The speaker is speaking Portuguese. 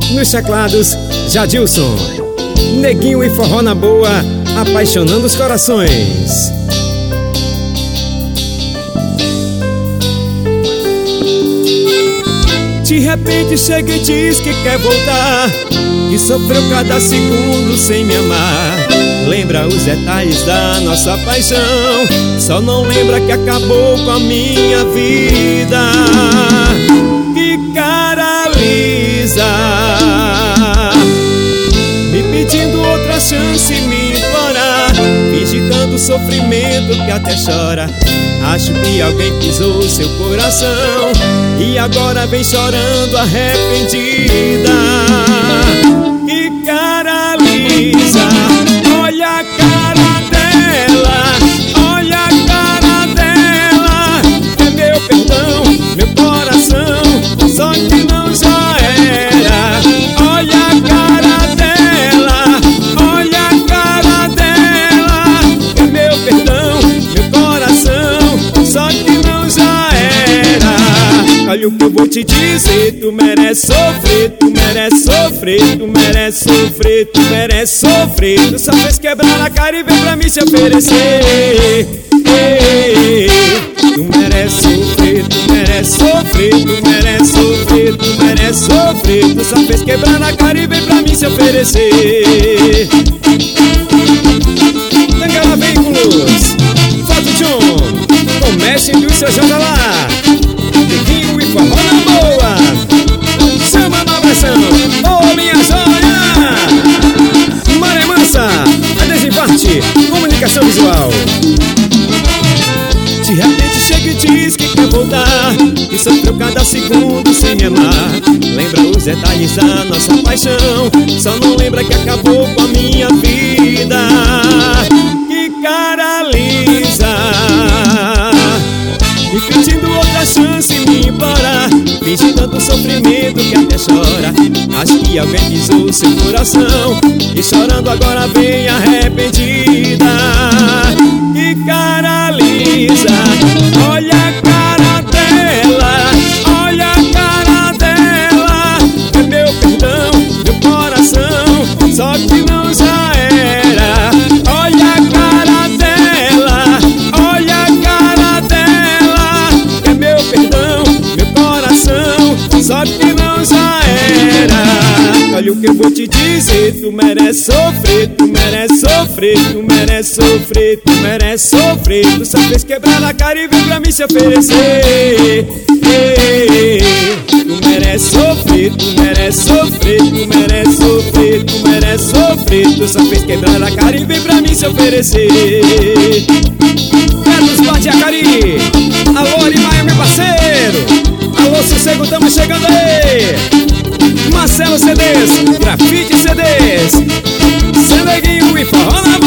Nos teclados, Jadilson. Neguinho e forró na boa, apaixonando os corações. De repente chega e diz que quer voltar, que sofreu cada segundo sem me amar. Lembra os detalhes da nossa paixão, só não lembra que acabou com a minha vida. Que cara lisa, me pedindo outra chance, me implorar, finge tanto sofrimento que até chora. Acho que alguém pisou seu coração e agora vem chorando arrependida. Que cara lisa, olha a cara dela, olha a cara dela. É meu perdão, meu coração, só que não já era. Olha a cara dela, olha a cara dela. É meu perdão, meu coração, só que não já era. Olha o que eu vou te dizer, tu merece sofrer, tu merece sofrer, tu merece sofrer, tu merece sofrer. Tu só fez quebrar a cara e vem pra mim se oferecer. Tu merece sofrer, tu merece sofrer, tu merece sofrer, tu merece sofrer. Tu só fez quebrar a cara e vem pra mim se oferecer. Tangala Veículos, Foto John, comércio e indústria joga lá. Neguinho e forró na boa, chama na versão, ô minha joia. Maré Mansa, a Desinfarte, comunicação visual. De repente chega e diz que quer voltar, que sofreu cada segundo sem me amar. Lembra os detalhes da nossa paixão, só não lembra que acabou com a minha vida. Que cara lisa, me pedindo outra chance, me implorar, finge tanto sofrimento que até chora. Acho que alguém pisou seu coração e chorando agora vem arrependida. Que cara lisa, olha a cara dela, olha a cara dela. É meu perdão, meu coração, só que não já era. Olha a cara dela, olha a cara dela. É meu perdão, meu coração, só que não já era. Olha o que eu vou te dizer, tu merece sofrer, tu merece sofrer, tu merece sofrer, tu merece sofrer. Tu só fez quebrar a cara e vem pra mim se oferecer. Tu merece sofrer, tu merece sofrer, tu merece sofrer, tu merece sofrer. Tu só fez quebrar a cara e vem pra mim se oferecer. Carlos Bate Acari, alô Arimaia, meu parceiro. Alô Sossego, tamo chegando aí. Marcelo CDs, Grafite CDs, Neguinho e forró na boa.